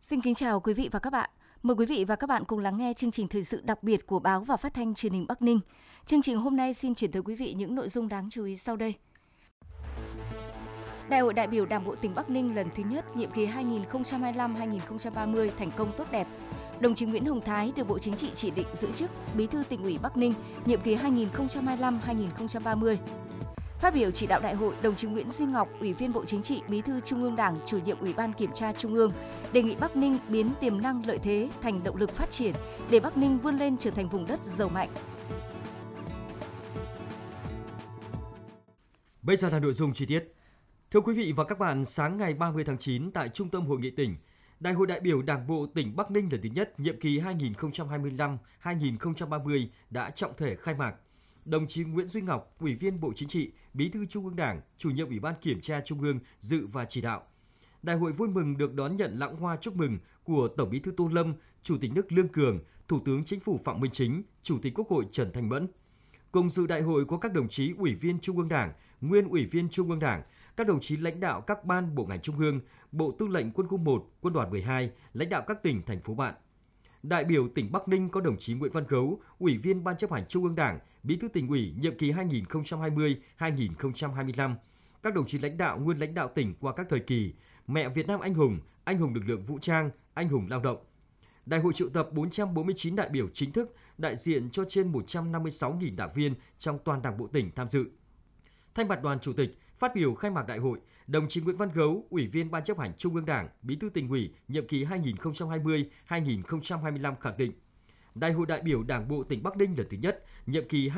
Xin kính chào quý vị và các bạn. Mời quý vị và các bạn cùng lắng nghe chương trình thời sự đặc biệt của Báo và Phát thanh Truyền hình Bắc Ninh. Chương trình hôm nay xin chuyển tới quý vị những nội dung đáng chú ý sau đây. Đại hội đại biểu Đảng bộ tỉnh Bắc Ninh lần thứ nhất nhiệm kỳ 2025-2030 thành công tốt đẹp. Đồng chí Nguyễn Hồng Thái được Bộ Chính trị chỉ định giữ chức Bí thư Tỉnh ủy Bắc Ninh nhiệm kỳ 2025-2030. Phát biểu chỉ đạo đại hội, đồng chí Nguyễn Duy Ngọc, Ủy viên Bộ Chính trị, Bí thư Trung ương Đảng, Chủ nhiệm Ủy ban Kiểm tra Trung ương, đề nghị Bắc Ninh biến tiềm năng lợi thế thành động lực phát triển để Bắc Ninh vươn lên trở thành vùng đất giàu mạnh. Bây giờ là nội dung chi tiết. Thưa quý vị và các bạn, sáng ngày 30 tháng 9 tại Trung tâm Hội nghị tỉnh, Đại hội đại biểu Đảng bộ tỉnh Bắc Ninh lần thứ nhất nhiệm kỳ 2025-2030 đã trọng thể khai mạc. Đồng chí Nguyễn Duy Ngọc, Ủy viên Bộ Chính trị, Bí thư Trung ương Đảng, Chủ nhiệm Ủy ban Kiểm tra Trung ương dự và chỉ đạo. Đại hội vui mừng được đón nhận lãng hoa chúc mừng của Tổng Bí thư Tô Lâm, Chủ tịch nước Lương Cường, Thủ tướng Chính phủ Phạm Minh Chính, Chủ tịch Quốc hội Trần Thanh Mẫn. Cùng dự đại hội có các đồng chí Ủy viên Trung ương Đảng, nguyên Ủy viên Trung ương Đảng, các đồng chí lãnh đạo các ban bộ ngành Trung ương, Bộ Tư lệnh Quân khu 1, Quân đoàn 12, lãnh đạo các tỉnh, thành phố bạn. Đại biểu tỉnh Bắc Ninh có đồng chí Nguyễn Văn Gấu, Ủy viên Ban chấp hành Trung ương Đảng, Bí thư Tỉnh ủy nhiệm kỳ 2020-2025, các đồng chí lãnh đạo nguyên lãnh đạo tỉnh qua các thời kỳ, mẹ Việt Nam anh hùng lực lượng vũ trang, anh hùng lao động. Đại hội triệu tập 449 đại biểu chính thức, đại diện cho trên 156.000 đảng viên trong toàn Đảng bộ tỉnh tham dự. Thay mặt đoàn chủ tịch, phát biểu khai mạc đại hội, đồng chí Nguyễn Văn Gấu, Ủy viên Ban chấp hành Trung ương Đảng, Bí thư Tỉnh ủy nhiệm kỳ 2020-2025 khẳng định, Đại hội đại biểu Đảng bộ tỉnh Bắc Ninh lần thứ nhất, nhiệm kỳ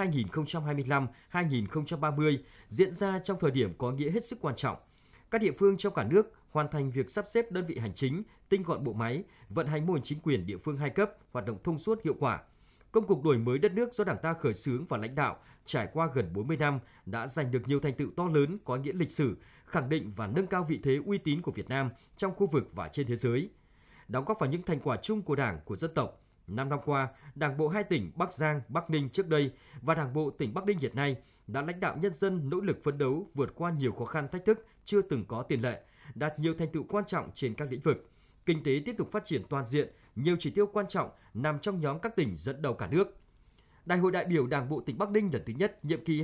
2025-2030 diễn ra trong thời điểm có nghĩa hết sức quan trọng. Các địa phương trong cả nước hoàn thành việc sắp xếp đơn vị hành chính, tinh gọn bộ máy, vận hành mô hình chính quyền địa phương hai cấp, hoạt động thông suốt hiệu quả. Công cuộc đổi mới đất nước do Đảng ta khởi xướng và lãnh đạo trải qua gần 40 năm đã giành được nhiều thành tựu to lớn có nghĩa lịch sử, khẳng định và nâng cao vị thế uy tín của Việt Nam trong khu vực và trên thế giới. Đóng góp vào những thành quả chung của Đảng, của dân tộc. 5 năm qua, Đảng bộ hai tỉnh Bắc Giang, Bắc Ninh trước đây và Đảng bộ tỉnh Bắc Ninh hiện nay đã lãnh đạo nhân dân nỗ lực phấn đấu vượt qua nhiều khó khăn thách thức chưa từng có tiền lệ, đạt nhiều thành tựu quan trọng trên các lĩnh vực. Kinh tế tiếp tục phát triển toàn diện, nhiều chỉ tiêu quan trọng nằm trong nhóm các tỉnh dẫn đầu cả nước. Đại hội đại biểu Đảng bộ tỉnh Bắc Ninh lần thứ nhất, nhiệm kỳ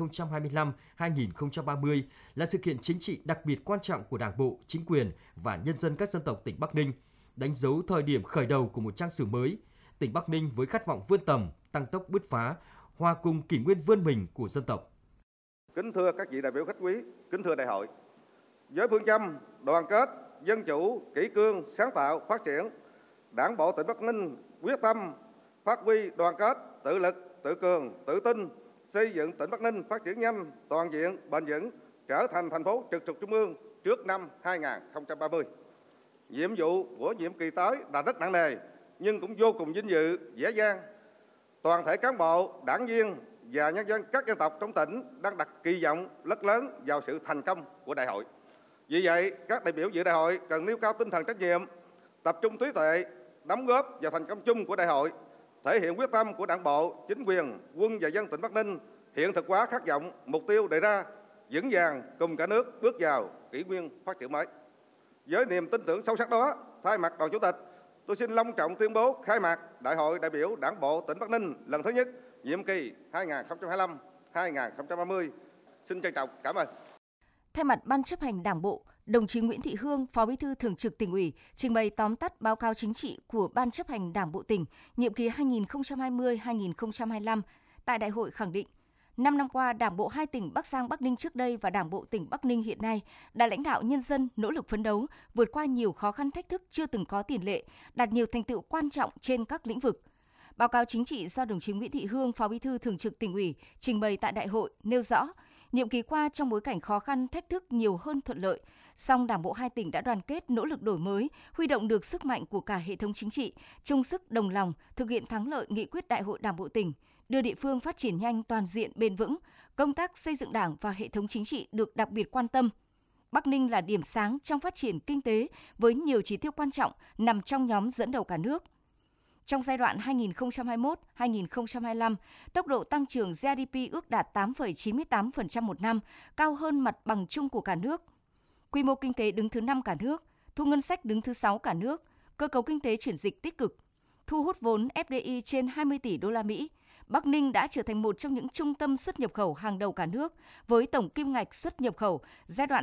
2025-2030 là sự kiện chính trị đặc biệt quan trọng của Đảng bộ, chính quyền và nhân dân các dân tộc tỉnh Bắc Ninh, đánh dấu thời điểm khởi đầu của một trang sử mới. Tỉnh Bắc Ninh với khát vọng vươn tầm, tăng tốc bứt phá, hòa cùng kỷ nguyên vươn mình của dân tộc. Kính thưa các vị đại biểu khách quý, kính thưa đại hội. Với phương châm đoàn kết, dân chủ, kỷ cương, sáng tạo, phát triển, Đảng bộ tỉnh Bắc Ninh quyết tâm phát huy đoàn kết, tự lực, tự cường, tự tin, xây dựng tỉnh Bắc Ninh phát triển nhanh, toàn diện, bền vững, trở thành thành phố trực thuộc trung ương trước năm 2030. Nhiệm vụ của nhiệm kỳ tới là rất nặng nề, nhưng cũng vô cùng vinh dự, dễ dàng. Toàn thể cán bộ, đảng viên và nhân dân các dân tộc trong tỉnh đang đặt kỳ vọng rất lớn vào sự thành công của đại hội. Vì vậy, các đại biểu dự đại hội cần nêu cao tinh thần trách nhiệm, tập trung trí tuệ, đóng góp vào thành công chung của đại hội, thể hiện quyết tâm của Đảng bộ, chính quyền, quân và dân tỉnh Bắc Ninh hiện thực hóa khát vọng, mục tiêu đề ra, vững vàng cùng cả nước bước vào kỷ nguyên phát triển mới. Với niềm tin tưởng sâu sắc đó, thay mặt đoàn chủ tịch, tôi xin long trọng tuyên bố khai mạc Đại hội đại biểu Đảng bộ tỉnh Bắc Ninh lần thứ nhất, nhiệm kỳ 2025-2030. Xin trân trọng cảm ơn. Thay mặt Ban chấp hành Đảng bộ, đồng chí Nguyễn Thị Hương, Phó Bí thư Thường trực Tỉnh ủy, trình bày tóm tắt báo cáo chính trị của Ban chấp hành Đảng bộ tỉnh nhiệm kỳ 2020-2025 tại đại hội khẳng định, 5 năm qua, Đảng bộ hai tỉnh Bắc Giang, Bắc Ninh trước đây và Đảng bộ tỉnh Bắc Ninh hiện nay đã lãnh đạo nhân dân nỗ lực phấn đấu, vượt qua nhiều khó khăn thách thức chưa từng có tiền lệ, đạt nhiều thành tựu quan trọng trên các lĩnh vực. Báo cáo chính trị do đồng chí Nguyễn Thị Hương, Phó Bí thư Thường trực Tỉnh ủy, trình bày tại đại hội nêu rõ, nhiệm kỳ qua trong bối cảnh khó khăn thách thức nhiều hơn thuận lợi, song Đảng bộ hai tỉnh đã đoàn kết nỗ lực đổi mới, huy động được sức mạnh của cả hệ thống chính trị, chung sức đồng lòng thực hiện thắng lợi nghị quyết Đại hội Đảng bộ tỉnh, đưa địa phương phát triển nhanh, toàn diện, bền vững. Công tác xây dựng Đảng và hệ thống chính trị được đặc biệt quan tâm. Bắc Ninh là điểm sáng trong phát triển kinh tế với nhiều chỉ tiêu quan trọng nằm trong nhóm dẫn đầu cả nước. Trong giai đoạn 2021-2025, tốc độ tăng trưởng GDP ước đạt 8,98% một năm, cao hơn mặt bằng chung của cả nước. Quy mô kinh tế đứng thứ 5 cả nước, thu ngân sách đứng thứ 6 cả nước, cơ cấu kinh tế chuyển dịch tích cực, thu hút vốn FDI trên 20 tỷ đô la Mỹ. Bắc Ninh đã trở thành một trong những trung tâm xuất nhập khẩu hàng đầu cả nước với tổng kim ngạch xuất nhập khẩu giai đoạn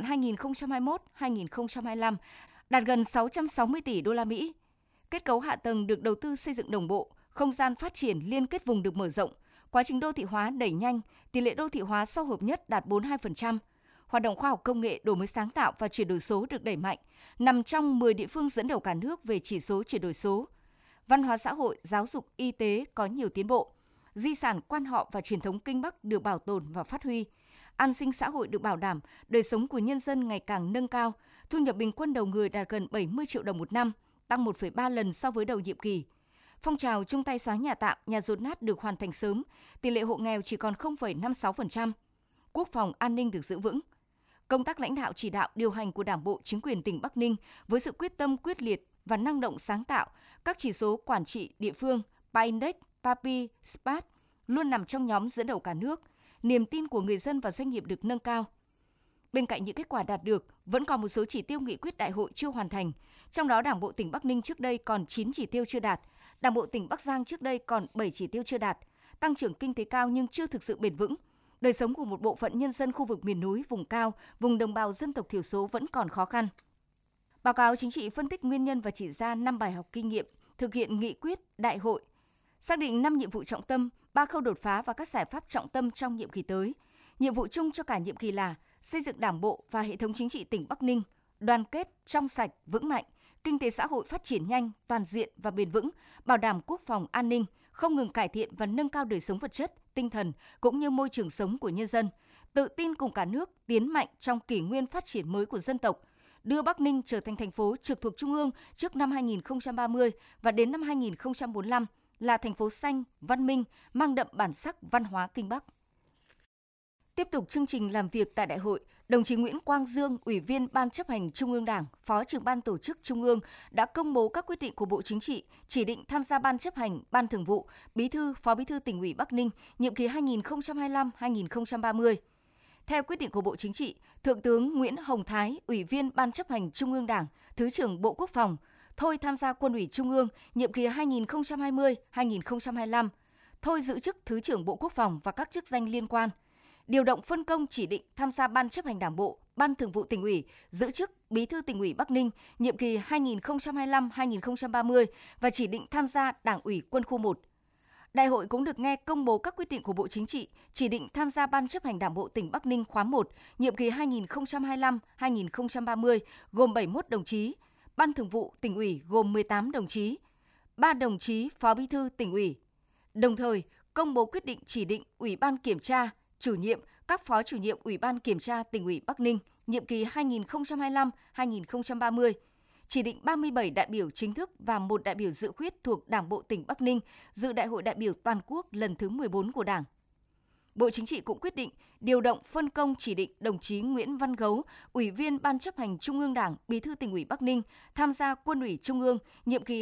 2021-2025 đạt gần 660 tỷ đô la Mỹ. Kết cấu hạ tầng được đầu tư xây dựng đồng bộ, không gian phát triển liên kết vùng được mở rộng, quá trình đô thị hóa đẩy nhanh, tỷ lệ đô thị hóa sau hợp nhất đạt 42%. Hoạt động khoa học công nghệ, đổi mới sáng tạo và chuyển đổi số được đẩy mạnh, nằm trong 10 địa phương dẫn đầu cả nước về chỉ số chuyển đổi số. Văn hóa xã hội, giáo dục, y tế có nhiều tiến bộ. Di sản quan họ và truyền thống Kinh Bắc được bảo tồn và phát huy. An sinh xã hội được bảo đảm, đời sống của nhân dân ngày càng nâng cao, thu nhập bình quân đầu người đạt gần 70 triệu đồng một năm, tăng 1,3 lần so với đầu nhiệm kỳ. Phong trào chung tay xóa nhà tạm, nhà dột nát được hoàn thành sớm, tỷ lệ hộ nghèo chỉ còn 0,56%. Quốc phòng an ninh được giữ vững. Công tác lãnh đạo chỉ đạo điều hành của Đảng bộ chính quyền tỉnh Bắc Ninh với sự quyết tâm quyết liệt và năng động sáng tạo, các chỉ số quản trị địa phương, PA-Index, PAPI, SPAT luôn nằm trong nhóm dẫn đầu cả nước, niềm tin của người dân và doanh nghiệp được nâng cao. Bên cạnh những kết quả đạt được, vẫn còn một số chỉ tiêu nghị quyết đại hội chưa hoàn thành. Trong đó, Đảng bộ tỉnh Bắc Ninh trước đây còn 9 chỉ tiêu chưa đạt, Đảng bộ tỉnh Bắc Giang trước đây còn 7 chỉ tiêu chưa đạt, tăng trưởng kinh tế cao nhưng chưa thực sự bền vững. Đời sống của một bộ phận nhân dân khu vực miền núi, vùng cao, vùng đồng bào dân tộc thiểu số vẫn còn khó khăn. Báo cáo chính trị phân tích nguyên nhân và chỉ ra 5 bài học kinh nghiệm thực hiện nghị quyết đại hội, xác định 5 nhiệm vụ trọng tâm, 3 khâu đột phá và các giải pháp trọng tâm trong nhiệm kỳ tới. Nhiệm vụ chung cho cả nhiệm kỳ là xây dựng Đảng bộ và hệ thống chính trị tỉnh Bắc Ninh đoàn kết, trong sạch, vững mạnh, kinh tế xã hội phát triển nhanh, toàn diện và bền vững, bảo đảm quốc phòng an ninh, không ngừng cải thiện và nâng cao đời sống vật chất, tinh thần cũng như môi trường sống của nhân dân, tự tin cùng cả nước tiến mạnh trong kỷ nguyên phát triển mới của dân tộc, đưa Bắc Ninh trở thành thành phố trực thuộc Trung ương trước năm 2030 và đến năm 2045 là thành phố xanh, văn minh, mang đậm bản sắc văn hóa Kinh Bắc. Tiếp tục chương trình làm việc tại đại hội, đồng chí Nguyễn Quang Dương, Ủy viên Ban Chấp hành Trung ương Đảng, Phó trưởng Ban Tổ chức Trung ương đã công bố các quyết định của Bộ Chính trị chỉ định tham gia Ban Chấp hành, Ban Thường vụ, Bí thư, Phó Bí thư Tỉnh ủy Bắc Ninh nhiệm kỳ 2025-2030. Theo quyết định của Bộ Chính trị, Thượng tướng Nguyễn Hồng Thái, Ủy viên Ban Chấp hành Trung ương Đảng, Thứ trưởng Bộ Quốc phòng, thôi tham gia Quân ủy Trung ương nhiệm kỳ 2020-2025, thôi giữ chức Thứ trưởng Bộ Quốc phòng và các chức danh liên quan. Điều động phân công chỉ định tham gia Ban Chấp hành Đảng bộ, Ban Thường vụ Tỉnh ủy, giữ chức Bí thư Tỉnh ủy Bắc Ninh nhiệm kỳ 2025-2030 và chỉ định tham gia Đảng ủy Quân khu 1. Đại hội cũng được nghe công bố các quyết định của Bộ Chính trị chỉ định tham gia Ban Chấp hành Đảng bộ tỉnh Bắc Ninh khóa 1 nhiệm kỳ 2025-2030 gồm 71 đồng chí, Ban Thường vụ Tỉnh ủy gồm 18 đồng chí, 3 đồng chí Phó Bí thư Tỉnh ủy. Đồng thời, công bố quyết định chỉ định Ủy ban Kiểm tra, chủ nhiệm, các phó chủ nhiệm Ủy ban Kiểm tra Tỉnh ủy Bắc Ninh nhiệm kỳ 2025-2030, chỉ định 37 đại biểu chính thức và 1 đại biểu dự khuyết thuộc Đảng bộ tỉnh Bắc Ninh dự Đại hội đại biểu toàn quốc lần thứ 14 của Đảng. Bộ Chính trị cũng quyết định điều động phân công chỉ định đồng chí Nguyễn Văn Gấu, Ủy viên Ban Chấp hành Trung ương Đảng, Bí thư Tỉnh ủy Bắc Ninh tham gia Quân ủy Trung ương nhiệm kỳ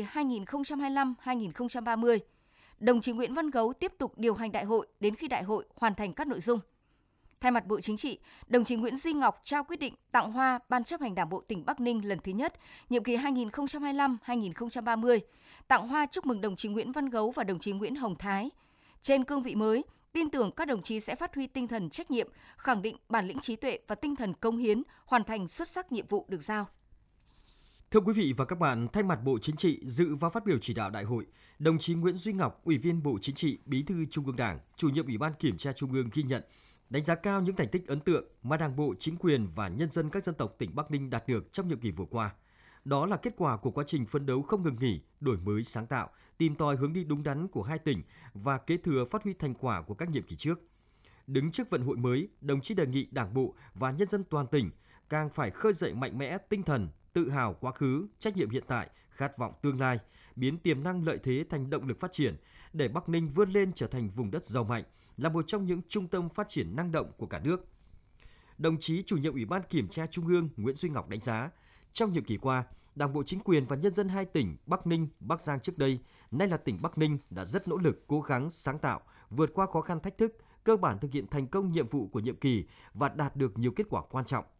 2025-2030. Đồng chí Nguyễn Văn Gấu tiếp tục điều hành đại hội đến khi đại hội hoàn thành các nội dung. Thay mặt Bộ Chính trị, đồng chí Nguyễn Duy Ngọc trao quyết định tặng hoa Ban Chấp hành Đảng bộ tỉnh Bắc Ninh lần thứ nhất, nhiệm kỳ 2025-2030, tặng hoa chúc mừng đồng chí Nguyễn Văn Gấu và đồng chí Nguyễn Hồng Thái. Trên cương vị mới, tin tưởng các đồng chí sẽ phát huy tinh thần trách nhiệm, khẳng định bản lĩnh trí tuệ và tinh thần cống hiến, hoàn thành xuất sắc nhiệm vụ được giao. Thưa quý vị và các bạn, thay mặt Bộ Chính trị dự và phát biểu chỉ đạo đại hội, đồng chí Nguyễn Duy Ngọc, Ủy viên Bộ Chính trị, Bí thư Trung ương Đảng, Chủ nhiệm Ủy ban Kiểm tra Trung ương ghi nhận, đánh giá cao những thành tích ấn tượng mà Đảng bộ, chính quyền và nhân dân các dân tộc tỉnh Bắc Ninh đạt được trong nhiệm kỳ vừa qua. Đó là kết quả của quá trình phấn đấu không ngừng nghỉ, đổi mới sáng tạo, tìm tòi hướng đi đúng đắn của hai tỉnh và kế thừa phát huy thành quả của các nhiệm kỳ trước. Đứng trước vận hội mới, đồng chí đề nghị Đảng bộ và nhân dân toàn tỉnh càng phải khơi dậy mạnh mẽ tinh thần, tự hào quá khứ, trách nhiệm hiện tại, khát vọng tương lai, biến tiềm năng lợi thế thành động lực phát triển, để Bắc Ninh vươn lên trở thành vùng đất giàu mạnh, là một trong những trung tâm phát triển năng động của cả nước. Đồng chí Chủ nhiệm Ủy ban Kiểm tra Trung ương Nguyễn Duy Ngọc đánh giá, trong nhiệm kỳ qua, Đảng bộ, chính quyền và nhân dân hai tỉnh Bắc Ninh, Bắc Giang trước đây, nay là tỉnh Bắc Ninh đã rất nỗ lực, cố gắng, sáng tạo, vượt qua khó khăn thách thức, cơ bản thực hiện thành công nhiệm vụ của nhiệm kỳ và đạt được nhiều kết quả quan trọng.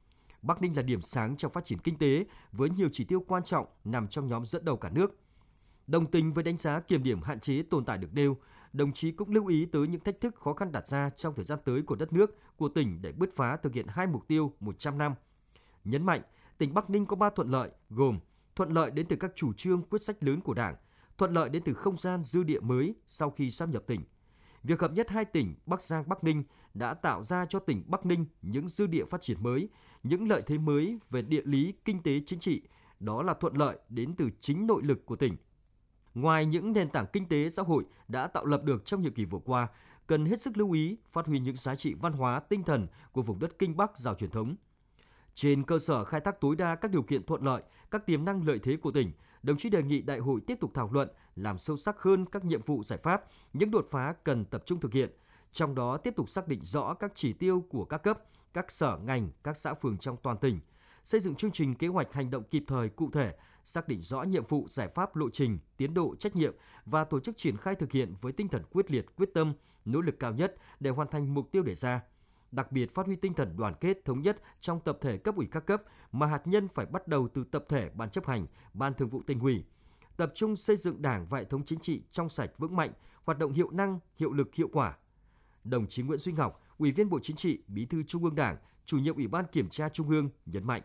Bắc Ninh là điểm sáng trong phát triển kinh tế với nhiều chỉ tiêu quan trọng nằm trong nhóm dẫn đầu cả nước. Đồng tình với đánh giá kiểm điểm hạn chế tồn tại được nêu, đồng chí cũng lưu ý tới những thách thức khó khăn đặt ra trong thời gian tới của đất nước, của tỉnh để bứt phá thực hiện 2 mục tiêu 100 năm. Nhấn mạnh, tỉnh Bắc Ninh có 3 thuận lợi gồm thuận lợi đến từ các chủ trương quyết sách lớn của Đảng, thuận lợi đến từ không gian dư địa mới sau khi sáp nhập tỉnh. Việc hợp nhất hai tỉnh Bắc Giang, Bắc Ninh đã tạo ra cho tỉnh Bắc Ninh những dư địa phát triển mới, những lợi thế mới về địa lý, kinh tế, chính trị. Đó là thuận lợi đến từ chính nội lực của tỉnh. Ngoài những nền tảng kinh tế xã hội đã tạo lập được trong nhiệm kỳ vừa qua, cần hết sức lưu ý phát huy những giá trị văn hóa, tinh thần của vùng đất Kinh Bắc giàu truyền thống. Trên cơ sở khai thác tối đa các điều kiện thuận lợi, các tiềm năng lợi thế của tỉnh, đồng chí đề nghị đại hội tiếp tục thảo luận, làm sâu sắc hơn các nhiệm vụ giải pháp, những đột phá cần tập trung thực hiện, trong đó tiếp tục xác định rõ các chỉ tiêu của các cấp, các sở ngành, các xã phường trong toàn tỉnh, xây dựng chương trình kế hoạch hành động kịp thời cụ thể, xác định rõ nhiệm vụ, giải pháp, lộ trình, tiến độ, trách nhiệm và tổ chức triển khai thực hiện với tinh thần quyết liệt, quyết tâm, nỗ lực cao nhất để hoàn thành mục tiêu đề ra. Đặc biệt phát huy tinh thần đoàn kết thống nhất trong tập thể cấp ủy các cấp mà hạt nhân phải bắt đầu từ tập thể Ban chấp hành, Ban Thường vụ Tỉnh ủy. Tập trung xây dựng Đảng và hệ thống chính trị trong sạch vững mạnh, hoạt động hiệu năng, hiệu lực, hiệu quả. Đồng chí Nguyễn Duy Ngọc, Ủy viên Bộ Chính trị, Bí thư Trung ương Đảng, Chủ nhiệm Ủy ban Kiểm tra Trung ương nhấn mạnh.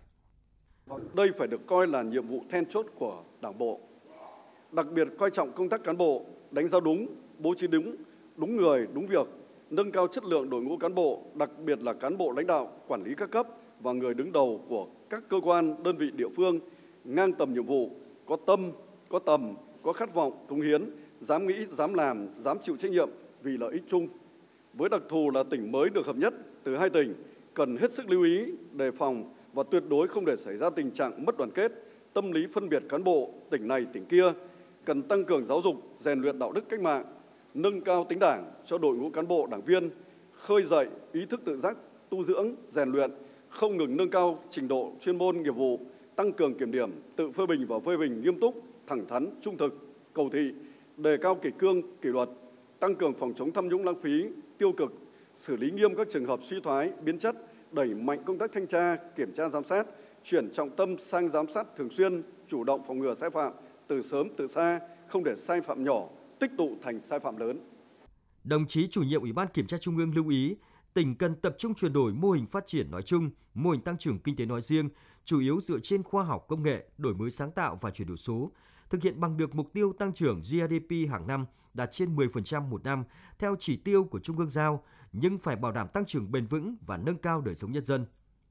Đây phải được coi là nhiệm vụ then chốt của Đảng bộ. Đặc biệt coi trọng công tác cán bộ, đánh giá đúng, bố trí đúng người, đúng việc, nâng cao chất lượng đội ngũ cán bộ, đặc biệt là cán bộ lãnh đạo, quản lý các cấp và người đứng đầu của các cơ quan, đơn vị địa phương, ngang tầm nhiệm vụ, có tâm, có tầm, có khát vọng, cống hiến, dám nghĩ, dám làm, dám chịu trách nhiệm vì lợi ích chung. Với đặc thù là tỉnh mới được hợp nhất từ hai tỉnh, cần hết sức lưu ý, đề phòng và tuyệt đối không để xảy ra tình trạng mất đoàn kết, tâm lý phân biệt cán bộ tỉnh này tỉnh kia, cần tăng cường giáo dục, rèn luyện đạo đức cách mạng, nâng cao tính đảng cho đội ngũ cán bộ đảng viên, khơi dậy ý thức tự giác, tu dưỡng, rèn luyện, không ngừng nâng cao trình độ chuyên môn nghiệp vụ, tăng cường kiểm điểm, tự phê bình và phê bình nghiêm túc, thẳng thắn, trung thực, cầu thị, đề cao kỷ cương, kỷ luật, tăng cường phòng chống tham nhũng lãng phí, tiêu cực, xử lý nghiêm các trường hợp suy thoái, biến chất, đẩy mạnh công tác thanh tra, kiểm tra giám sát, chuyển trọng tâm sang giám sát thường xuyên, chủ động phòng ngừa sai phạm từ sớm từ xa, không để sai phạm nhỏ tích tụ thành sai phạm lớn. Đồng chí Chủ nhiệm Ủy ban Kiểm tra Trung ương lưu ý, tỉnh cần tập trung chuyển đổi mô hình phát triển nói chung, mô hình tăng trưởng kinh tế nói riêng, chủ yếu dựa trên khoa học công nghệ, đổi mới sáng tạo và chuyển đổi số, thực hiện bằng được mục tiêu tăng trưởng GDP hàng năm đạt trên 10% một năm theo chỉ tiêu của Trung ương giao, nhưng phải bảo đảm tăng trưởng bền vững và nâng cao đời sống nhân dân.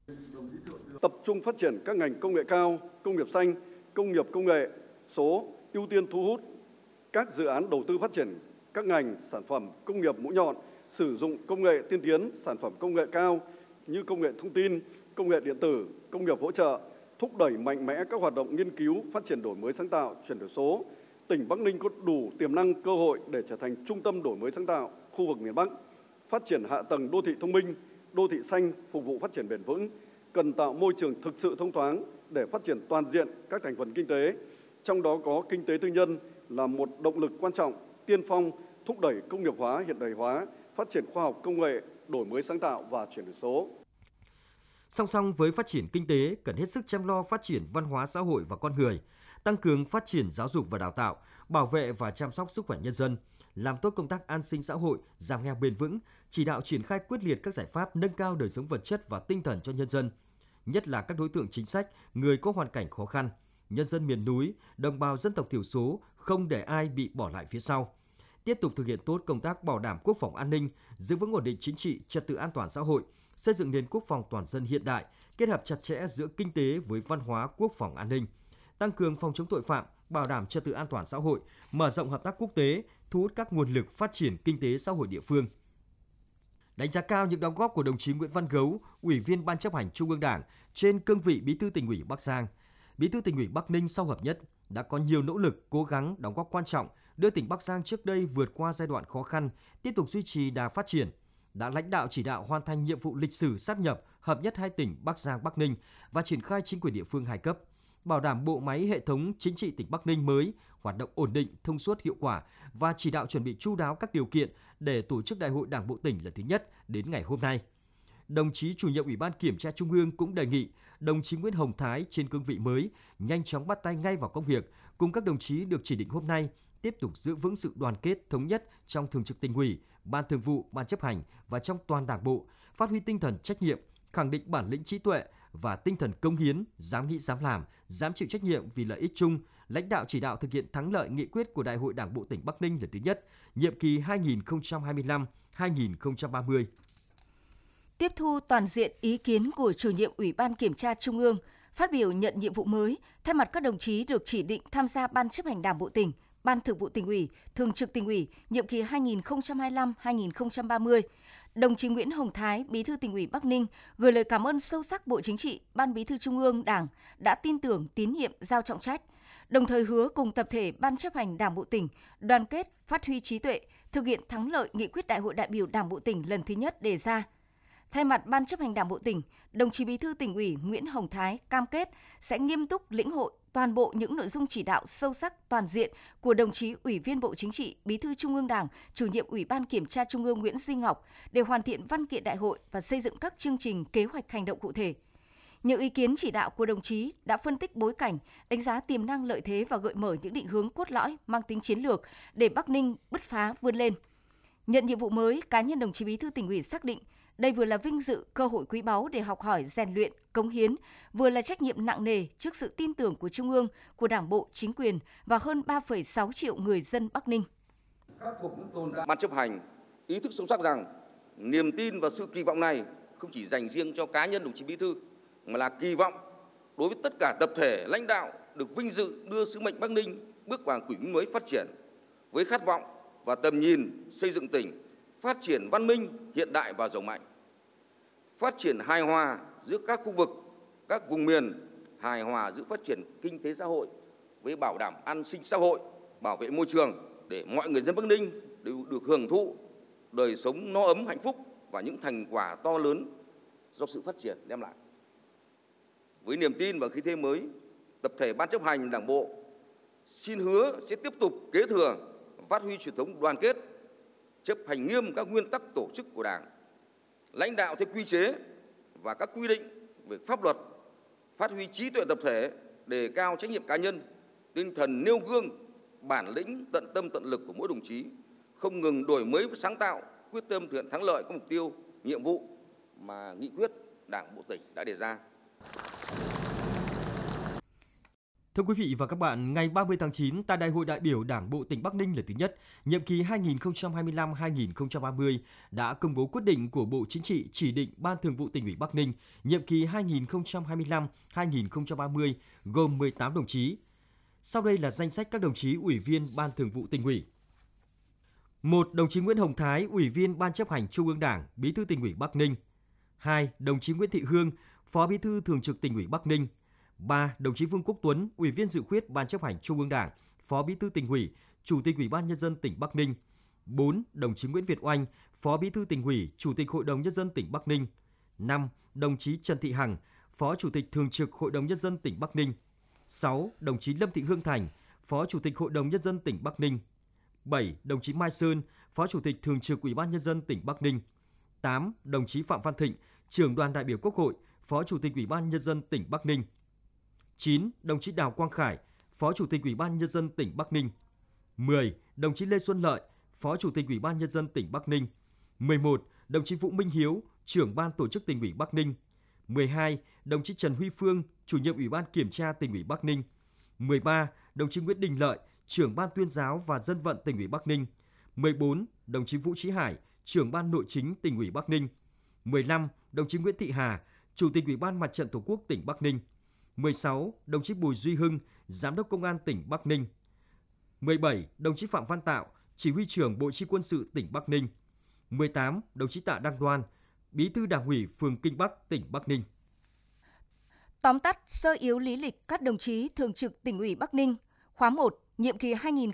Tập trung phát triển các ngành công nghệ cao, công nghiệp xanh, công nghiệp công nghệ số, ưu tiên thu hút các dự án đầu tư phát triển các ngành sản phẩm công nghiệp mũi nhọn, sử dụng công nghệ tiên tiến, sản phẩm công nghệ cao như công nghệ thông tin, công nghệ điện tử, công nghiệp hỗ trợ, thúc đẩy mạnh mẽ các hoạt động nghiên cứu, phát triển đổi mới sáng tạo, chuyển đổi số. Tỉnh Bắc Ninh có đủ tiềm năng cơ hội để trở thành trung tâm đổi mới sáng tạo khu vực miền Bắc, phát triển hạ tầng đô thị thông minh, đô thị xanh phục vụ phát triển bền vững, cần tạo môi trường thực sự thông thoáng để phát triển toàn diện các thành phần kinh tế, trong đó có kinh tế tư nhân là một động lực quan trọng, tiên phong thúc đẩy công nghiệp hóa, hiện đại hóa, phát triển khoa học công nghệ, đổi mới sáng tạo và chuyển đổi số. Song song với phát triển kinh tế, cần hết sức chăm lo phát triển văn hóa xã hội và con người, tăng cường phát triển giáo dục và đào tạo, bảo vệ và chăm sóc sức khỏe nhân dân, làm tốt công tác an sinh xã hội, giảm nghèo bền vững, chỉ đạo triển khai quyết liệt các giải pháp nâng cao đời sống vật chất và tinh thần cho nhân dân, nhất là các đối tượng chính sách, người có hoàn cảnh khó khăn, nhân dân miền núi, đồng bào dân tộc thiểu số, không để ai bị bỏ lại phía sau. Tiếp tục thực hiện tốt công tác bảo đảm quốc phòng an ninh, giữ vững ổn định chính trị, trật tự an toàn xã hội, xây dựng nền quốc phòng toàn dân hiện đại, kết hợp chặt chẽ giữa kinh tế với văn hóa quốc phòng an ninh, tăng cường phòng chống tội phạm, bảo đảm trật tự an toàn xã hội, mở rộng hợp tác quốc tế, thu hút các nguồn lực phát triển kinh tế xã hội địa phương. Đánh giá cao những đóng góp của đồng chí Nguyễn Văn Gấu, Ủy viên Ban chấp hành Trung ương Đảng trên cương vị Bí thư Tỉnh ủy Bắc Giang, Bí thư Tỉnh ủy Bắc Ninh sau hợp nhất đã có nhiều nỗ lực, cố gắng đóng góp quan trọng đưa tỉnh Bắc Giang trước đây vượt qua giai đoạn khó khăn, tiếp tục duy trì đà phát triển, đã lãnh đạo chỉ đạo hoàn thành nhiệm vụ lịch sử sáp nhập, hợp nhất hai tỉnh Bắc Giang, Bắc Ninh và triển khai chính quyền địa phương hai cấp, bảo đảm bộ máy hệ thống chính trị tỉnh Bắc Ninh mới hoạt động ổn định, thông suốt, hiệu quả và chỉ đạo chuẩn bị chu đáo các điều kiện để tổ chức Đại hội Đảng bộ tỉnh lần thứ nhất đến ngày hôm nay. đồng chí chủ nhiệm Ủy ban Kiểm tra Trung ương cũng đề nghị đồng chí Nguyễn Hồng Thái trên cương vị mới nhanh chóng bắt tay ngay vào công việc, cùng các đồng chí được chỉ định hôm nay tiếp tục giữ vững sự đoàn kết thống nhất trong Thường trực Tỉnh ủy, Ban Thường vụ, Ban chấp hành và trong toàn Đảng bộ, phát huy tinh thần trách nhiệm, khẳng định bản lĩnh trí tuệ và tinh thần cống hiến, dám nghĩ dám làm, dám chịu trách nhiệm vì lợi ích chung, lãnh đạo chỉ đạo thực hiện thắng lợi nghị quyết của Đại hội Đảng bộ tỉnh Bắc Ninh lần thứ nhất, nhiệm kỳ 2025-2030. Tiếp thu toàn diện ý kiến của chủ nhiệm Ủy ban Kiểm tra Trung ương, phát biểu nhận nhiệm vụ mới, thay mặt các đồng chí được chỉ định tham gia Ban chấp hành Đảng bộ tỉnh, Ban Thường vụ Tỉnh ủy, Thường trực Tỉnh ủy, nhiệm kỳ 2025-2030, đồng chí Nguyễn Hồng Thái, Bí thư Tỉnh ủy Bắc Ninh gửi lời cảm ơn sâu sắc Bộ Chính trị, Ban Bí thư Trung ương Đảng đã tin tưởng, tín nhiệm, giao trọng trách, đồng thời hứa cùng tập thể Ban chấp hành Đảng bộ tỉnh đoàn kết, phát huy trí tuệ, thực hiện thắng lợi nghị quyết Đại hội đại biểu Đảng bộ tỉnh lần thứ nhất đề ra. Thay mặt Ban chấp hành Đảng bộ tỉnh, đồng chí Bí thư Tỉnh ủy Nguyễn Hồng Thái cam kết sẽ nghiêm túc lĩnh hội toàn bộ những nội dung chỉ đạo sâu sắc toàn diện của đồng chí Ủy viên Bộ Chính trị, Bí thư Trung ương Đảng, Chủ nhiệm Ủy ban Kiểm tra Trung ương Nguyễn Duy Ngọc để hoàn thiện văn kiện đại hội và xây dựng các chương trình kế hoạch hành động cụ thể. Những ý kiến chỉ đạo của đồng chí đã phân tích bối cảnh, đánh giá tiềm năng lợi thế và gợi mở những định hướng cốt lõi mang tính chiến lược để Bắc Ninh bứt phá vươn lên. Nhận nhiệm vụ mới, cá nhân đồng chí Bí thư Tỉnh ủy xác định đây vừa là vinh dự, cơ hội quý báu để học hỏi, rèn luyện, cống hiến, vừa là trách nhiệm nặng nề trước sự tin tưởng của Trung ương, của Đảng bộ, chính quyền và hơn 3,6 triệu người dân Bắc Ninh. Ban chấp hành ý thức sâu sắc rằng niềm tin và sự kỳ vọng này không chỉ dành riêng cho cá nhân đồng chí Bí thư, mà là kỳ vọng đối với tất cả tập thể lãnh đạo được vinh dự đưa sứ mệnh Bắc Ninh bước vào kỷ nguyên mới phát triển với khát vọng và tầm nhìn xây dựng tỉnh phát triển văn minh, hiện đại và giàu mạnh, phát triển hài hòa giữa các khu vực, các vùng miền, hài hòa giữa phát triển kinh tế xã hội với bảo đảm an sinh xã hội, bảo vệ môi trường để mọi người dân Bắc Ninh đều được hưởng thụ đời sống no ấm, hạnh phúc và những thành quả to lớn do sự phát triển đem lại. Với niềm tin và khí thế mới, tập thể Ban chấp hành Đảng bộ xin hứa sẽ tiếp tục kế thừa, phát huy truyền thống đoàn kết, chấp hành nghiêm các nguyên tắc tổ chức của Đảng, lãnh đạo theo quy chế và các quy định về pháp luật, phát huy trí tuệ tập thể, đề cao trách nhiệm cá nhân, tinh thần nêu gương, bản lĩnh, tận tâm tận lực của mỗi đồng chí, không ngừng đổi mới và sáng tạo, quyết tâm thực hiện thắng lợi các mục tiêu, nhiệm vụ mà nghị quyết Đảng bộ tỉnh đã đề ra. Thưa quý vị và các bạn, ngày 30 tháng 9 tại Đại hội đại biểu Đảng bộ tỉnh Bắc Ninh lần thứ nhất, nhiệm kỳ 2025-2030 đã công bố quyết định của Bộ Chính trị chỉ định Ban Thường vụ Tỉnh ủy Bắc Ninh, nhiệm kỳ 2025-2030 gồm 18 đồng chí. Sau đây là danh sách các đồng chí Ủy viên Ban Thường vụ Tỉnh ủy. 1. Đồng chí Nguyễn Hồng Thái, Ủy viên Ban chấp hành Trung ương Đảng, Bí thư Tỉnh ủy Bắc Ninh. 2. Đồng chí Nguyễn Thị Hương, Phó Bí thư Thường trực Tỉnh ủy Bắc Ninh. 3. Đồng chí Vương Quốc Tuấn, Ủy viên dự khuyết Ban chấp hành Trung ương Đảng, Phó Bí thư Tỉnh ủy, Chủ tịch Ủy ban Nhân dân tỉnh Bắc Ninh. 4. Đồng chí Nguyễn Việt Oanh, Phó Bí thư Tỉnh ủy, Chủ tịch Hội đồng Nhân dân tỉnh Bắc Ninh. 5. Đồng chí Trần Thị Hằng, Phó Chủ tịch Thường trực Hội đồng Nhân dân tỉnh Bắc Ninh. 6. Đồng chí Lâm Thị Hương Thành, Phó Chủ tịch Hội đồng Nhân dân tỉnh Bắc Ninh. 7. Đồng chí Mai Sơn, Phó Chủ tịch Thường trực Ủy ban Nhân dân tỉnh Bắc Ninh. 8. Đồng chí Phạm Văn Thịnh, Trưởng đoàn đại biểu Quốc hội, Phó Chủ tịch Ủy ban Nhân dân tỉnh Bắc Ninh. 9. Đồng chí Đào Quang Khải, Phó Chủ tịch Ủy ban Nhân dân tỉnh Bắc Ninh. 10. Đồng chí Lê Xuân Lợi, Phó Chủ tịch Ủy ban Nhân dân tỉnh Bắc Ninh. 11. Đồng chí Vũ Minh Hiếu, Trưởng ban Tổ chức Tỉnh ủy Bắc Ninh. 12. Đồng chí Trần Huy Phương, Chủ nhiệm Ủy ban Kiểm tra Tỉnh ủy Bắc Ninh. 13. Đồng chí Nguyễn Đình Lợi, Trưởng ban Tuyên giáo và Dân vận Tỉnh ủy Bắc Ninh. 14. Đồng chí Vũ Chí Hải, Trưởng ban Nội chính Tỉnh ủy Bắc Ninh. 15. Đồng chí Nguyễn Thị Hà, Chủ tịch Ủy ban Mặt trận Tổ quốc tỉnh Bắc Ninh. 16. Đồng chí Bùi Duy Hưng, Giám đốc Công an tỉnh Bắc Ninh. 17. Đồng chí Phạm Văn Tạo, Chỉ huy trưởng Bộ Chỉ huy quân sự tỉnh Bắc Ninh. 18. Đồng chí Tạ Đăng Đoan, Bí thư Đảng ủy phường Kinh Bắc, tỉnh Bắc Ninh. Tóm tắt sơ yếu lý lịch các đồng chí Thường trực Tỉnh ủy Bắc Ninh, khóa 1, nhiệm kỳ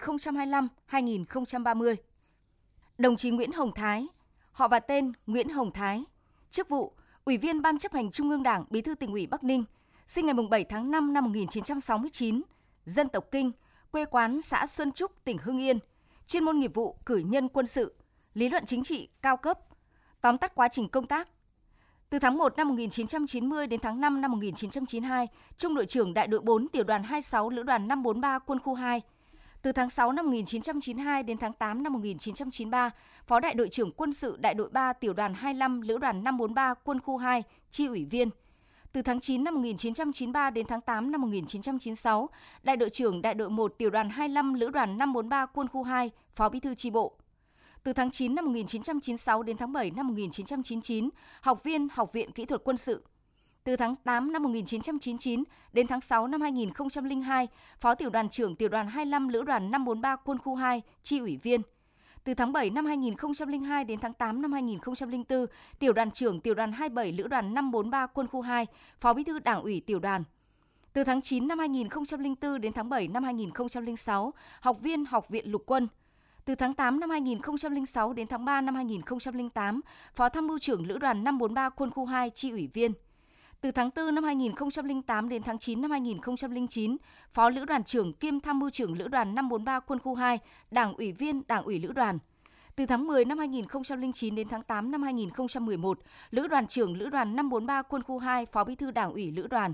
2025-2030. Đồng chí Nguyễn Hồng Thái, họ và tên Nguyễn Hồng Thái, chức vụ Ủy viên Ban chấp hành Trung ương Đảng, Bí thư Tỉnh ủy Bắc Ninh, sinh ngày 7 tháng 5 năm 1969, dân tộc Kinh, quê quán xã Xuân Trúc, tỉnh Hưng Yên, chuyên môn nghiệp vụ cử nhân quân sự, lý luận chính trị cao cấp. Tóm tắt quá trình công tác: Từ tháng 1 năm 1990 đến tháng 5 năm 1992, Trung đội trưởng Đại đội 4 Tiểu đoàn 26 Lữ đoàn 543 Quân khu 2. Từ tháng 6 năm 1992 đến tháng 8 năm 1993, Phó Đại đội trưởng Quân sự Đại đội 3 Tiểu đoàn 25 Lữ đoàn 543 Quân khu 2, Chi ủy viên. Từ tháng 9 năm 1993 đến tháng 8 năm 1996, Đại đội trưởng Đại đội 1 Tiểu đoàn 25 Lữ đoàn 543 Quân khu 2, Phó Bí thư chi bộ. Từ tháng 9 năm 1996 đến tháng 7 năm 1999, học viên Học viện Kỹ thuật Quân sự. Từ tháng 8 năm 1999 đến tháng 6 năm 2002, Phó Tiểu đoàn trưởng Tiểu đoàn 25 Lữ đoàn 543 Quân khu 2, Chi ủy viên. Từ tháng 7 năm 2002 đến tháng 8 năm 2004, Tiểu đoàn trưởng Tiểu đoàn 27 Lữ đoàn 543 Quân khu 2, Phó Bí thư Đảng ủy Tiểu đoàn. Từ tháng 9 năm 2004 đến tháng 7 năm 2006, học viên Học viện Lục quân. Từ tháng 8 năm 2006 đến tháng 3 năm 2008, Phó Tham mưu trưởng Lữ đoàn 543 Quân khu 2, Chi ủy viên. Từ tháng 4 năm 2008 đến tháng 9 năm 2009, Phó Lữ đoàn trưởng kiêm Tham mưu trưởng Lữ đoàn 543 Quân khu 2, Đảng ủy viên Đảng ủy Lữ đoàn. Từ tháng 10 năm 2009 đến tháng 8 năm 2011, Lữ đoàn trưởng Lữ đoàn 543 Quân khu 2, Phó Bí thư Đảng ủy Lữ đoàn.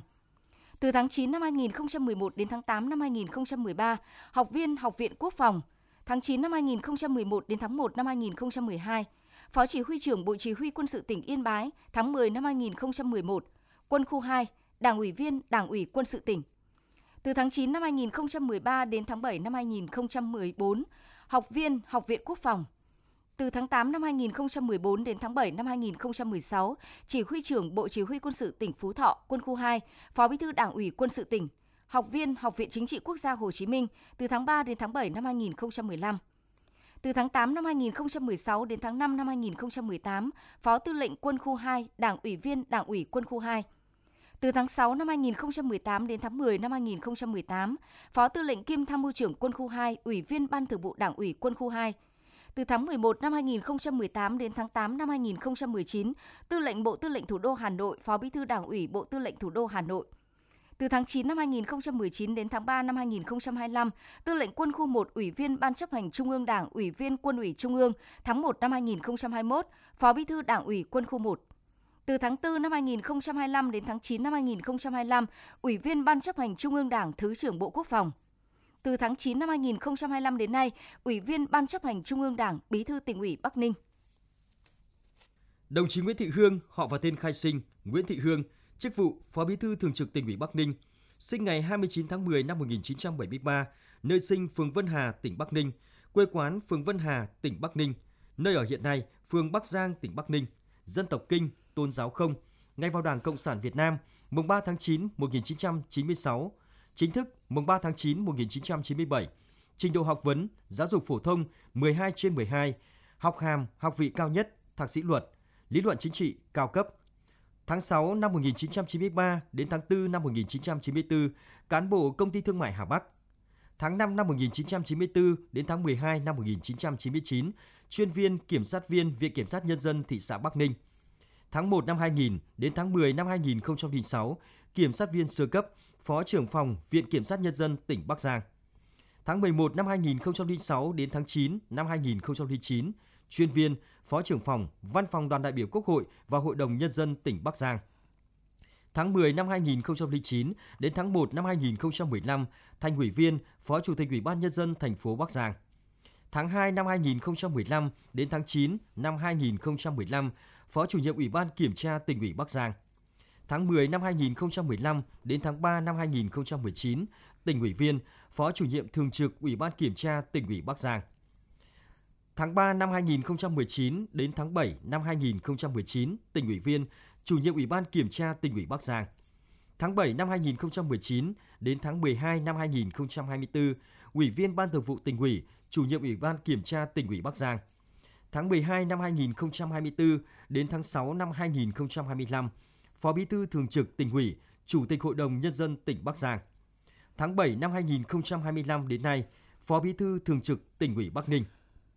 Từ tháng 9 năm 2011 đến tháng 8 năm 2013, học viên Học viện Quốc phòng. Tháng 9 năm 2011 đến tháng 1 năm 2012, Phó Chỉ huy trưởng Bộ Chỉ huy Quân sự tỉnh Yên Bái. Tháng 10 năm 2011, Quân khu 2, Đảng ủy viên Đảng ủy Quân sự tỉnh. Từ tháng 9 năm 2013 đến tháng 7 năm 2014, học viên Học viện Quốc phòng. Từ tháng 8 năm 2014 đến tháng 7 năm 2016, Chỉ huy trưởng Bộ Chỉ huy Quân sự tỉnh Phú Thọ, Quân khu 2, Phó Bí thư Đảng ủy Quân sự tỉnh. Học viên Học viện Chính trị Quốc gia Hồ Chí Minh từ tháng 3 đến tháng 7 năm 2015. Từ tháng 8 năm 2016 đến tháng 5 năm 2018, Phó Tư lệnh Quân khu 2, Đảng ủy viên Đảng ủy Quân khu 2. Từ tháng 6 năm 2018 đến tháng 10 năm 2018, Phó Tư lệnh kiêm Tham mưu trưởng Quân khu 2, Ủy viên Ban Thường vụ Đảng ủy Quân khu 2. Từ tháng 11 năm 2018 đến tháng 8 năm 2019, Tư lệnh Bộ Tư lệnh Thủ đô Hà Nội, Phó Bí thư Đảng ủy Bộ Tư lệnh Thủ đô Hà Nội. Từ tháng 9 năm 2019 đến tháng 3 năm 2025, Tư lệnh Quân khu 1, Ủy viên Ban chấp hành Trung ương Đảng, Ủy viên Quân ủy Trung ương. Tháng 1 năm 2021, Phó Bí thư Đảng ủy Quân khu 1. Từ tháng 4 năm 2025 đến tháng 9 năm 2025, Ủy viên Ban chấp hành Trung ương Đảng, Thứ trưởng Bộ Quốc phòng. Từ tháng 9 năm 2025 đến nay, Ủy viên Ban chấp hành Trung ương Đảng, Bí thư Tỉnh ủy Bắc Ninh. Đồng chí Nguyễn Thị Hương, họ và tên khai sinh Nguyễn Thị Hương, chức vụ Phó Bí thư Thường trực Tỉnh ủy Bắc Ninh, sinh ngày 29 tháng 10 năm 1973, nơi sinh phường Vân Hà, tỉnh Bắc Ninh, quê quán phường Vân Hà, tỉnh Bắc Ninh, nơi ở hiện nay phường Bắc Giang, tỉnh Bắc Ninh, dân tộc Kinh, tôn giáo Không, ngày vào Đảng Cộng sản Việt Nam, mùng 3 tháng 9 1996, chính thức mùng 3 tháng 9 1997, trình độ học vấn, giáo dục phổ thông 12/12, học hàm, học vị cao nhất, thạc sĩ luật, lý luận chính trị cao cấp. Tháng 6 năm 1993 đến tháng 4 năm 1994, cán bộ Công ty Thương mại Hà Bắc. Tháng 5 năm 1994 đến tháng 12 năm 1999, chuyên viên kiểm sát viên Viện Kiểm sát Nhân dân thị xã Bắc Ninh. Tháng 1 năm 2000 đến tháng 10 năm 2006, kiểm sát viên sơ cấp, Phó trưởng phòng Viện Kiểm sát Nhân dân tỉnh Bắc Giang. Tháng 11 năm 2006 đến tháng 9 năm 2009, chuyên viên, Phó trưởng phòng, Văn phòng Đoàn đại biểu Quốc hội và Hội đồng Nhân dân tỉnh Bắc Giang. Tháng 10 năm 2009 đến tháng 1 năm 2015, thành ủy viên, Phó Chủ tịch Ủy ban Nhân dân thành phố Bắc Giang. Tháng 2 năm 2015 đến tháng 9 năm 2015, Phó Chủ nhiệm Ủy ban Kiểm tra Tỉnh ủy Bắc Giang. Tháng 10 năm 2015 đến tháng 3 năm 2019, Tỉnh ủy viên, Phó Chủ nhiệm Thường trực Ủy ban Kiểm tra Tỉnh ủy Bắc Giang. Tháng 3 năm 2019 đến tháng 7 năm 2019, Tỉnh ủy viên, Chủ nhiệm Ủy ban Kiểm tra Tỉnh ủy Bắc Giang. Tháng 7 năm 2019 đến tháng 12 năm 2024, Ủy viên Ban Thường vụ Tỉnh ủy, Chủ nhiệm Ủy ban Kiểm tra Tỉnh ủy Bắc Giang. Tháng 12 năm 2024 đến tháng 6 năm 2025, Phó Bí thư Thường trực Tỉnh ủy, Chủ tịch Hội đồng Nhân dân tỉnh Bắc Giang. Tháng 7 năm 2025 đến nay, Phó Bí thư Thường trực Tỉnh ủy Bắc Ninh.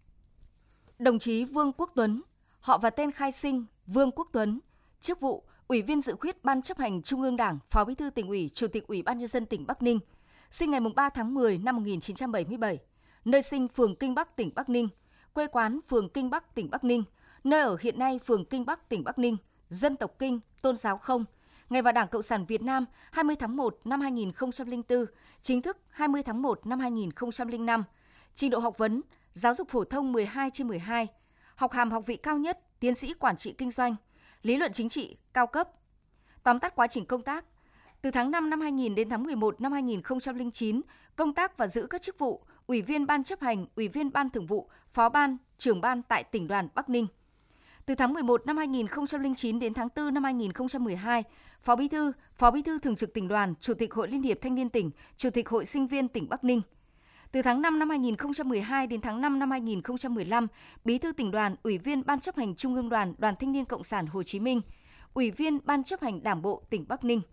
Đồng chí Vương Quốc Tuấn, họ và tên khai sinh Vương Quốc Tuấn, chức vụ Ủy viên Dự khuyết Ban chấp hành Trung ương Đảng, Phó Bí thư Tỉnh ủy, Chủ tịch Ủy ban Nhân dân tỉnh Bắc Ninh, sinh ngày 3 tháng 10 năm 1977, nơi sinh phường Kinh Bắc, tỉnh Bắc Ninh, quê quán phường Kinh Bắc, tỉnh Bắc Ninh, nơi ở hiện nay phường Kinh Bắc, tỉnh Bắc Ninh, dân tộc Kinh, tôn giáo không. Ngày vào Đảng Cộng sản Việt Nam 20 tháng 1 năm 2004, chính thức 20 tháng 1 năm 2005. Trình độ học vấn, giáo dục phổ thông 12/12, học hàm học vị cao nhất, tiến sĩ quản trị kinh doanh, lý luận chính trị cao cấp. Tóm tắt quá trình công tác. Từ tháng 5 năm 2000 đến tháng 11 năm 2009, công tác và giữ các chức vụ Ủy viên Ban chấp hành, Ủy viên Ban thường vụ, Phó ban, Trưởng ban tại Tỉnh đoàn Bắc Ninh. Từ tháng 11 năm 2009 đến tháng 4 năm 2012, Phó Bí thư Thường trực Tỉnh đoàn, Chủ tịch Hội Liên hiệp Thanh niên tỉnh, Chủ tịch Hội Sinh viên tỉnh Bắc Ninh. Từ tháng 5 năm 2012 đến tháng 5 năm 2015, Bí thư Tỉnh đoàn, Ủy viên Ban chấp hành Trung ương Đoàn, Đoàn Thanh niên Cộng sản Hồ Chí Minh, Ủy viên Ban chấp hành Đảng bộ tỉnh Bắc Ninh.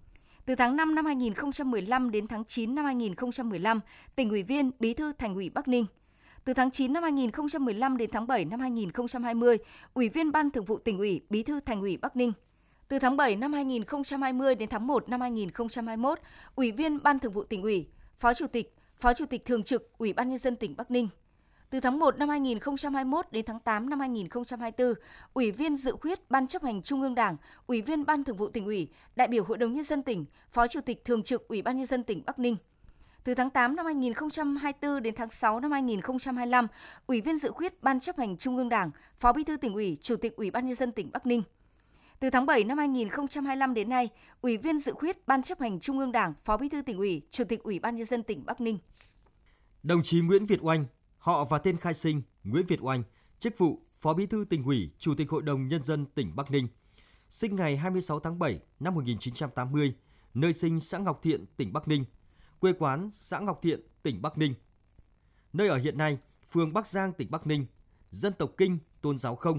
Từ tháng 5 năm 2015 đến tháng 9 năm 2015, Tỉnh ủy viên, Bí thư Thành ủy Bắc Ninh. Từ tháng 9 năm 2015 đến tháng 7 năm 2020, Ủy viên Ban Thường vụ Tỉnh ủy, Bí thư Thành ủy Bắc Ninh. Từ tháng 7 năm 2020 đến tháng 1 năm 2021, Ủy viên Ban Thường vụ Tỉnh ủy, Phó Chủ tịch Thường trực Ủy ban Nhân dân tỉnh Bắc Ninh. Từ tháng 1 năm 2021 đến tháng 8 năm 2024, Ủy viên Dự khuyết Ban chấp hành Trung ương Đảng, Ủy viên Ban Thường vụ Tỉnh ủy, đại biểu Hội đồng Nhân dân tỉnh, Phó Chủ tịch Thường trực Ủy ban Nhân dân tỉnh Bắc Ninh. Từ tháng 8 năm 2024 đến tháng 6 năm 2025, Ủy viên Dự khuyết Ban chấp hành Trung ương Đảng, Phó Bí thư Tỉnh ủy, Chủ tịch Ủy ban Nhân dân tỉnh Bắc Ninh. Từ tháng 7 năm 2025 đến nay, Ủy viên Dự khuyết Ban chấp hành Trung ương Đảng, Phó Bí thư Tỉnh ủy, Chủ tịch Ủy ban Nhân dân tỉnh Bắc Ninh. Đồng chí Nguyễn Việt Oanh, họ và tên khai sinh Nguyễn Việt Oanh, chức vụ Phó Bí thư Tỉnh ủy, Chủ tịch Hội đồng Nhân dân tỉnh Bắc Ninh. Sinh ngày 26 tháng 7 năm 1980, nơi sinh xã Ngọc Thiện, tỉnh Bắc Ninh. Quê quán xã Ngọc Thiện, tỉnh Bắc Ninh. Nơi ở hiện nay, phường Bắc Giang, tỉnh Bắc Ninh. Dân tộc Kinh, tôn giáo không.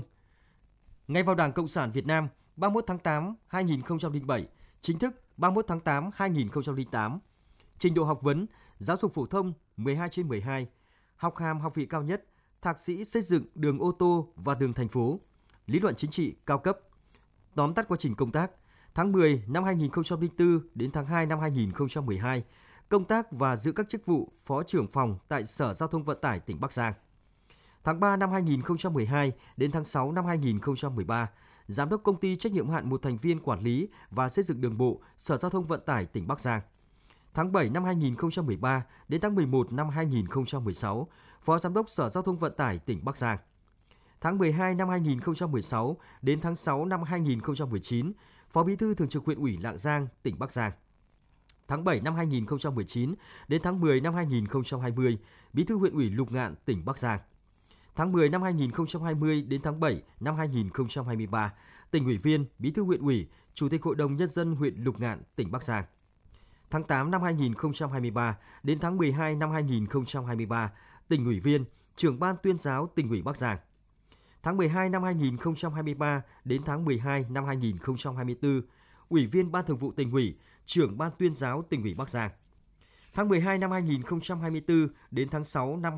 Ngày vào Đảng Cộng sản Việt Nam 31 tháng 8 2007, chính thức 31 tháng 8 2008. Trình độ học vấn, giáo dục phổ thông 12/12, học hàm học vị cao nhất, thạc sĩ xây dựng đường ô tô và đường thành phố, lý luận chính trị cao cấp. Tóm tắt quá trình công tác. Tháng 10 năm 2004 đến tháng 2 năm 2012, công tác và giữ các chức vụ Phó trưởng phòng tại Sở Giao thông Vận tải tỉnh Bắc Giang. Tháng 3 năm 2012 đến tháng 6 năm 2013, Giám đốc Công ty trách nhiệm hữu hạn một thành viên quản lý và xây dựng đường bộ Sở Giao thông Vận tải tỉnh Bắc Giang. Tháng 7 năm 2013 đến tháng 11 năm 2016, Phó Giám đốc Sở Giao thông Vận tải tỉnh Bắc Giang. Tháng 12 năm 2016 đến tháng 6 năm 2019, Phó Bí thư Thường trực Huyện ủy Lạng Giang, tỉnh Bắc Giang. Tháng 7 năm 2019 đến tháng 10 năm 2020, Bí thư Huyện ủy Lục Ngạn, tỉnh Bắc Giang. Tháng 10 năm 2020 đến tháng 7 năm 2023, Tỉnh ủy viên, Bí thư Huyện ủy, Chủ tịch Hội đồng Nhân dân huyện Lục Ngạn, tỉnh Bắc Giang. Tháng 8 năm 2023 đến tháng 12 năm 2023, Tỉnh ủy viên, Trưởng ban Tuyên giáo Tỉnh ủy Bắc Giang. Tháng 12 năm 2023 đến tháng 12 năm 2024, Ủy viên Ban Thường vụ Tỉnh ủy, Trưởng ban Tuyên giáo Tỉnh ủy Bắc Giang. Tháng 12 năm 2024 đến tháng 6 năm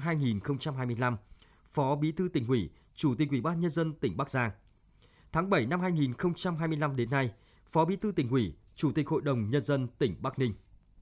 2025, Phó Bí thư Tỉnh ủy, Chủ tịch Ủy ban Nhân dân tỉnh Bắc Giang. Tháng 7 năm 2025 đến nay, Phó Bí thư Tỉnh ủy, Chủ tịch Hội đồng Nhân dân tỉnh Bắc Ninh.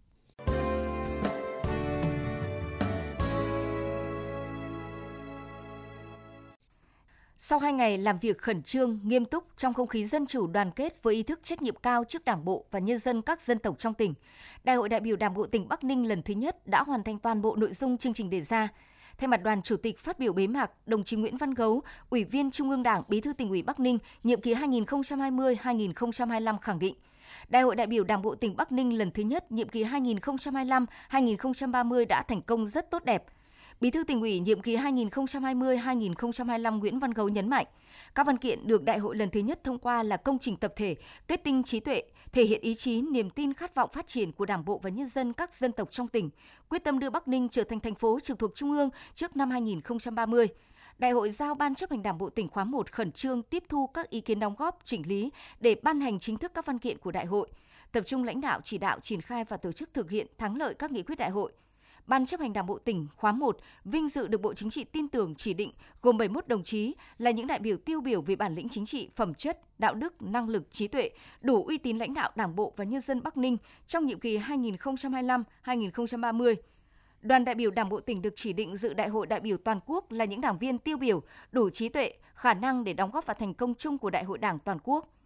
Sau 2 ngày làm việc khẩn trương, nghiêm túc trong không khí dân chủ đoàn kết với ý thức trách nhiệm cao trước Đảng bộ và nhân dân các dân tộc trong tỉnh, Đại hội đại biểu Đảng bộ tỉnh Bắc Ninh lần thứ nhất đã hoàn thành toàn bộ nội dung chương trình đề ra. Thay mặt Đoàn Chủ tịch phát biểu bế mạc, đồng chí Nguyễn Văn Gấu, Ủy viên Trung ương Đảng, Bí thư Tỉnh ủy Bắc Ninh, nhiệm kỳ 2020-2025 khẳng định, Đại hội đại biểu Đảng bộ tỉnh Bắc Ninh lần thứ nhất, nhiệm kỳ 2025-2030 đã thành công rất tốt đẹp. Bí thư Tỉnh ủy nhiệm kỳ 2020-2025 Nguyễn Văn Gấu nhấn mạnh, các văn kiện được Đại hội lần thứ nhất thông qua là công trình tập thể, kết tinh trí tuệ, thể hiện ý chí, niềm tin khát vọng phát triển của Đảng bộ và nhân dân các dân tộc trong tỉnh, quyết tâm đưa Bắc Ninh trở thành thành phố trực thuộc Trung ương trước năm 2030. Đại hội giao Ban chấp hành Đảng bộ tỉnh khóa 1 khẩn trương tiếp thu các ý kiến đóng góp, chỉnh lý để ban hành chính thức các văn kiện của Đại hội, tập trung lãnh đạo chỉ đạo triển khai và tổ chức thực hiện thắng lợi các nghị quyết Đại hội. Ban chấp hành Đảng bộ tỉnh khóa 1 vinh dự được Bộ Chính trị tin tưởng chỉ định gồm 71 đồng chí là những đại biểu tiêu biểu về bản lĩnh chính trị, phẩm chất, đạo đức, năng lực, trí tuệ, đủ uy tín lãnh đạo Đảng bộ và nhân dân Bắc Ninh trong nhiệm kỳ 2025-2030. Đoàn đại biểu Đảng bộ tỉnh được chỉ định dự Đại hội đại biểu toàn quốc là những đảng viên tiêu biểu, đủ trí tuệ, khả năng để đóng góp vào thành công chung của Đại hội Đảng toàn quốc.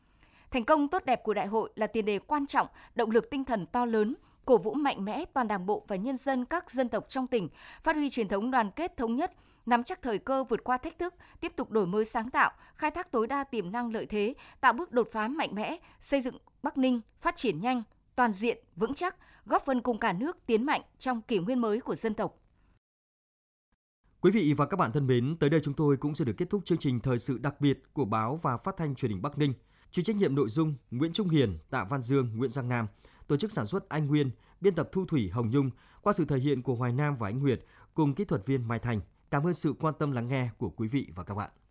Thành công tốt đẹp của đại hội là tiền đề quan trọng, động lực tinh thần to lớn, cổ vũ mạnh mẽ toàn Đảng bộ và nhân dân các dân tộc trong tỉnh, phát huy truyền thống đoàn kết thống nhất, nắm chắc thời cơ vượt qua thách thức, tiếp tục đổi mới sáng tạo, khai thác tối đa tiềm năng lợi thế, tạo bước đột phá mạnh mẽ, xây dựng Bắc Ninh phát triển nhanh, toàn diện, vững chắc, góp phần cùng cả nước tiến mạnh trong kỷ nguyên mới của dân tộc. Quý vị và các bạn thân mến, tới đây chúng tôi cũng sẽ được kết thúc chương trình thời sự đặc biệt của báo và phát thanh truyền hình Bắc Ninh. Chịu trách nhiệm nội dung Nguyễn Trung Hiền, Tạ Văn Dương, Nguyễn Giang Nam, tổ chức sản xuất Anh Nguyên, biên tập Thu Thủy, Hồng Nhung, qua sự thể hiện của Hoài Nam và Anh Nguyệt cùng kỹ thuật viên Mai Thành. Cảm ơn sự quan tâm lắng nghe của quý vị và các bạn.